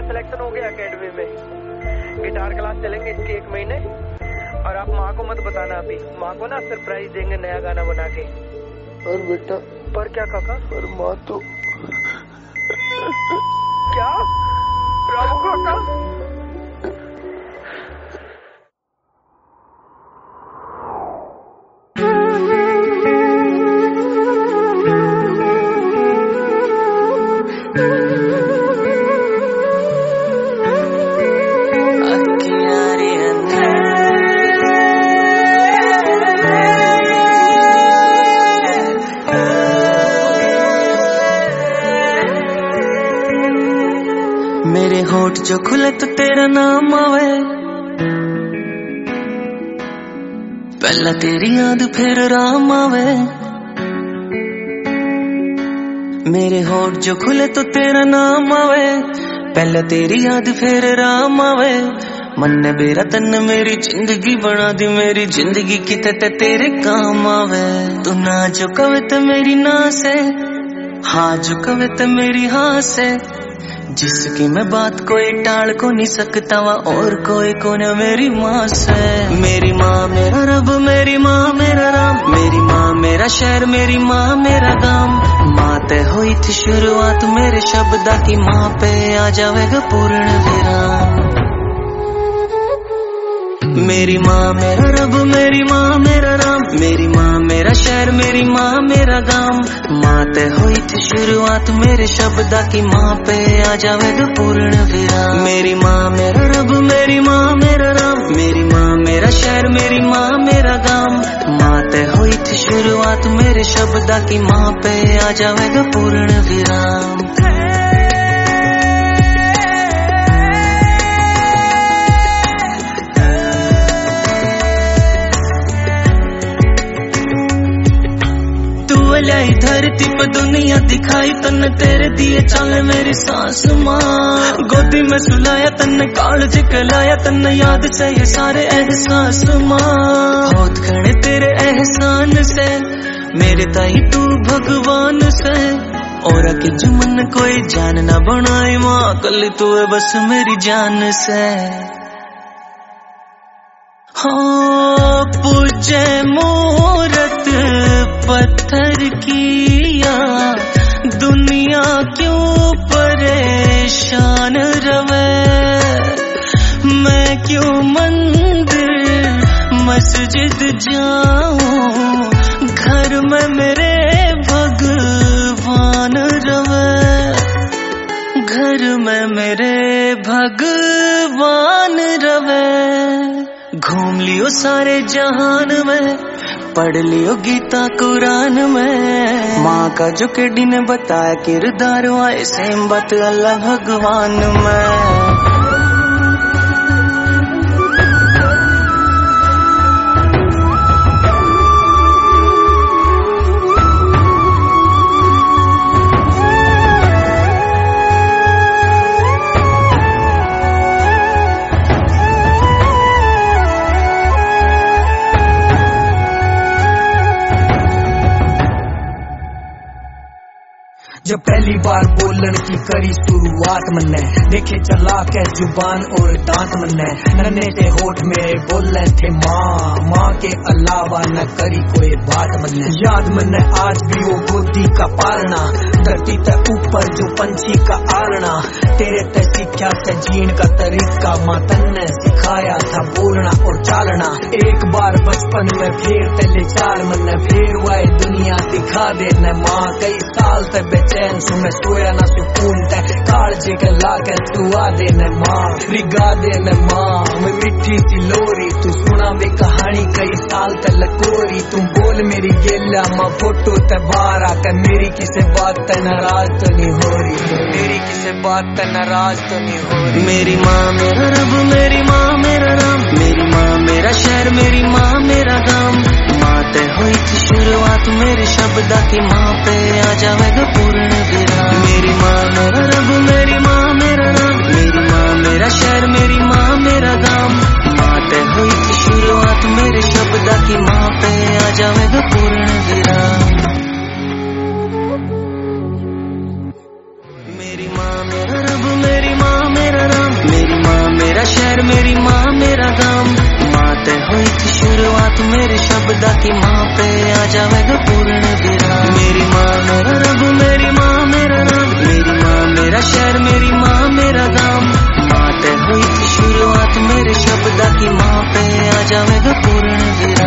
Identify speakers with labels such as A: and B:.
A: का सिलेक्शन हो गया एकेडमी में। गिटार क्लास चलेंगे इसके 1 महीने। और आप माँ को मत बताना अभी, माँ को ना सरप्राइज देंगे नया गाना बना के।
B: पर बेटा।
A: पर क्या काका?
B: पर माँ तो
A: क्या रामू काका?
C: मेरे होठ जो खुले तो तेरा नाम आवे, पहला तेरी याद फिर राम आवे। मेरे होठ जो खुले तो तेरा नाम आवे, पहला तेरी याद फिर राम आवे। मन ने बेरा तन मेरी जिंदगी बना दी, मेरी जिंदगी किते तेरे काम आवे। तू ना जो कवे तो मेरी ना से, हाँ जो कवे तो मेरी हाँ से। जिसकी मैं बात कोई टाल को नहीं सकता वा, और कोई को न मेरी माँ से। मेरी माँ मेरा रब, मेरी माँ मेरा राम, मेरी माँ मेरा शहर, मेरी माँ मेरा गाम। माँ ते हुई थी शुरुआत मेरे शब्दा की, माँ पे आ जाएगा पूर्ण विराम। मेरी माँ मेरा रब, मेरी माँ मेरा राम, मेरी माँ मेरा शहर, मेरी माँ मेरा गाम। माँ ते हुई थी शुरुआत मेरे शब्दा की, माँ पे आ जाएगा पूर्ण विराम। मेरी माँ मेरा रब, मेरी माँ मेरा राम, मेरी माँ मेरा शहर, मेरी माँ मेरा गाम। माँ ते हुई थी शुरुआत मेरे शब्दा की, माँ पे आ जाएगा पूर्ण विराम। लाई धरती पर दुनिया दिखाई तन्ने, तेरे दिए चाले मेरी सास माँ। गोदी में सुलाया तन्ने, कालज कहलाया तन्ने, याद से ये सारे एहसास माँ। बहुत घने तेरे एहसान से, मेरे ताई तू भगवान से। और कि जुमन कोई जान ना बनाई माँ, कल तू है बस मेरी जान से। हाँ पूजे मूरत पत्थर किया, दुनिया क्यों परेशान रवे। मैं क्यों मंदिर मस्जिद जाऊं, घर में मेरे भगवान रवे। घर में मेरे भगवान रवे। घूम लियो सारे जहान में, पढ़ लियो गीता कुरान में। माँ का जो केडी ने बताया किरदार, आए सेम बात अल्लाह भगवान में।
D: जब पहली बार बोलन की करी शुरुआत मन्ने, देखे चला के जुबान और दांत मन्ने। नन्हे थे होठ मेरे बोले थे माँ, माँ के अलावा न करी कोई बात मन्ने। याद मन्ने आज भी वो गोदी का पालना, धरती ते ऊपर जो पंछी का आलना। तेरे ते सीखा से जीण का तरीका, माँ तन्ने सिखाया था बोलना और चालना। एक बार बचपन में फिर तेले चार मन्ने, फिर वाए दुनिया दिखा दे न माँ। कई साल से बेचैन सु मैं सोया ना सुकून ते, कालजे के लाके तू आ दे न माँ, रिगा दे न माँ। मैं मिठी सी लोरी तू सुना वे कहानी, कई साल ते लकोरी। तू बोल मेरी गेला माँ फोटो ते बाहर आकर, मेरी किसे बात ते नाराज तो नहीं हो रही, मेरी किसे बात ते नाराज तो नहीं हो रही।
C: मेरी माँ मेरा रब, मेरी माँ मेरा राम, मेरी माँ मेरा शहर, मेरी माँ मेरा गाम। माँ ते हुई थी शुरुआत मेरे शब्दा की, माँ पे आ जाएगा पूर्ण विराम। मेरी माँ मेरा रब, मेरी माँ मेरा राम, मेरी माँ मेरा शहर, मेरी माँ मेरा गाम। माँ ते हुई थी शुरुआत मेरे शब्दा की, माँ पे आ जाएगा पूर्ण विराम। मेरी माँ मेरा रब, मेरी माँ मेरा मेरे शब्दा की माँ पे आ जावेगा पूर्ण विराम। मेरी माँ मेरा रब, मेरी माँ मेरा राम, मेरी माँ मेरा शहर, मेरी माँ मेरा गाम। माँ ते हुई थी शुरुआत मेरे शब्दा की माँ पे आ जावेगा पूर्ण विराम।